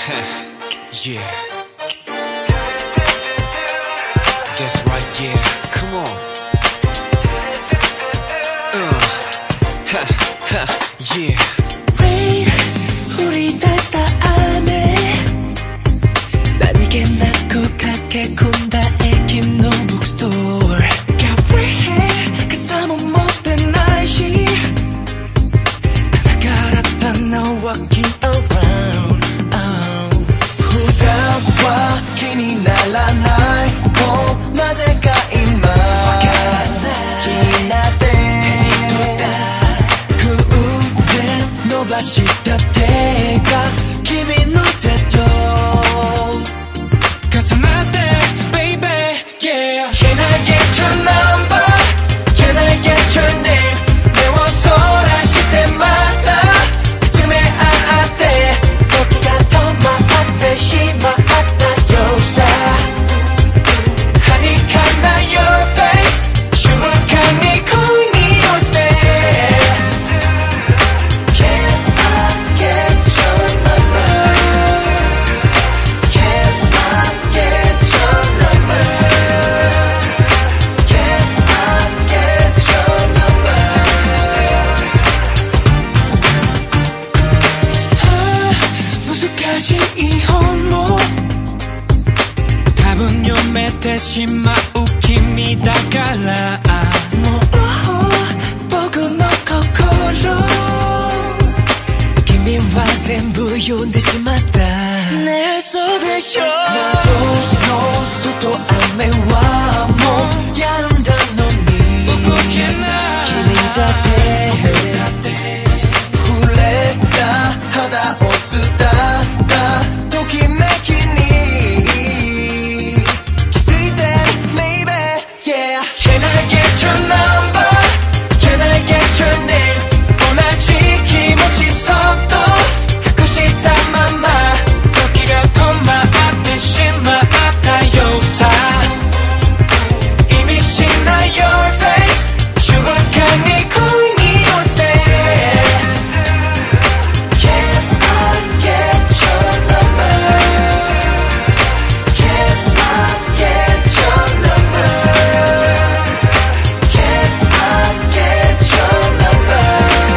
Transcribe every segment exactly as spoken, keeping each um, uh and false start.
Yeah. That's right, yeah. Come on. Uh. Ha, ha, yeah. Rain, 우리 다스다 안에 나에게 낳고 갈게 콘다의 긴 노북 스토어 Got red, cause I'm a modern 날씨 나가랐다 now walking around oh. 普段は気にならないもうなぜか今気になって偶然伸ばした手が君の手と重なって baby yeah Can I get your number? Can I get your name? 目をそらしてまた見つめ合って時が止まってしまったよさ Honey can I your face 瞬間に恋に落ちて Can I get your number? Can I get your number? Can I get your number? 難しい本を多分読めてしまう君だからもう僕の心君は全部読んでしまったねえそうでしょ窓の外雨はもう止んだのに動けない君だって触れた肌を伝ったときめきに気づいて Maybe Yeah Can I get your number? Can I get your name? 同じ気持ちそっと隠したまま時が止まってしまったよさ意味しない Your face 瞬間に恋に落ちて Can I get your number? Can I get your number? Can I get your number?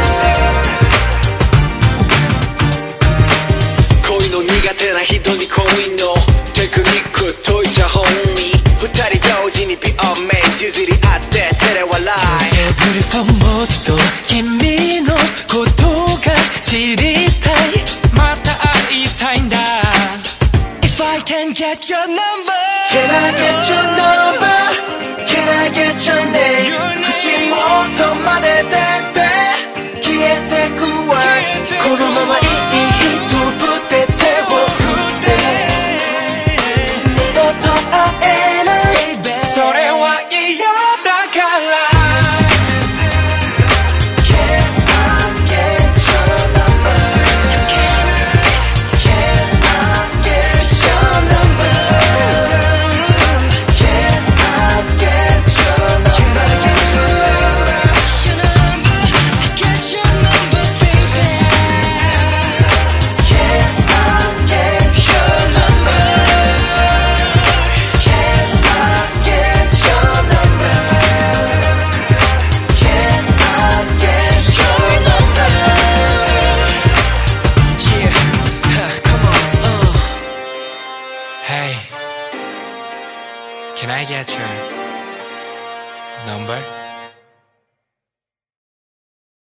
恋の苦手な人に恋のテクニック解いちゃ本に二人同時に美容メイ譲り合って照れ笑い So beautiful もっと君のことが知りたいまた会いたいんだ If I can get your number Can I get your number? Can I get your name? 口元まで出て消えてくわこのままいい人ぶって手を振って二度と会えないそれは嫌だから Can I get your number? Can I get your number? Can I get your number? Can I get your number? Get your number baby Can I get your number? Can I get your number? Can I get your number? Yeah. Ha, come on. Uh. Hey Can I get your number?